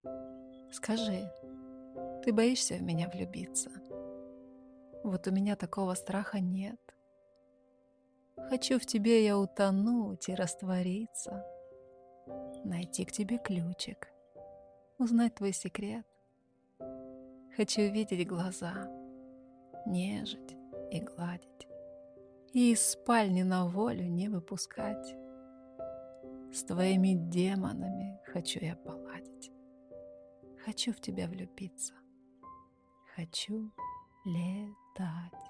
Скажи, ты боишься в меня влюбиться? Вот у меня такого страха нет. Хочу в тебе я утонуть и раствориться, найти к тебе ключик, узнать твой секрет. Хочу видеть глаза, нежить и гладить, и из спальни на волю не выпускать. С твоими демонами хочу я поладить. Хочу в тебя влюбиться. Хочу летать.